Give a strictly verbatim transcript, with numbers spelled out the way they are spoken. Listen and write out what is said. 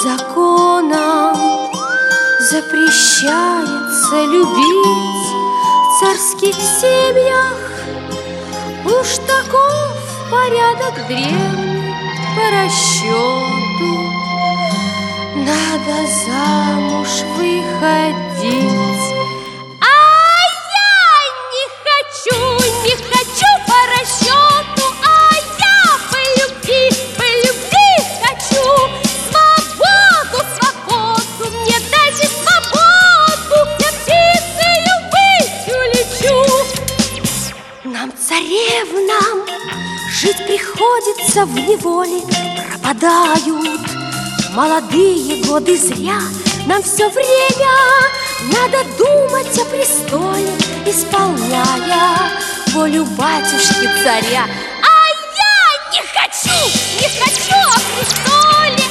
законом запрещается любить в царских семьях. Уж таков порядок древний по расчету. Надо замуж выходить. А я не хочу, не хочу по расчету, а я по любви, по любви хочу. Свободу, свободу, мне дайте свободу, я птицею быть улечу. Нам, царевнам, жить приходится в неволе, пропадают молодые годы зря. Нам все время надо думать о престоле, исполняя волю батюшки царя. А я не хочу, не хочу о престоле.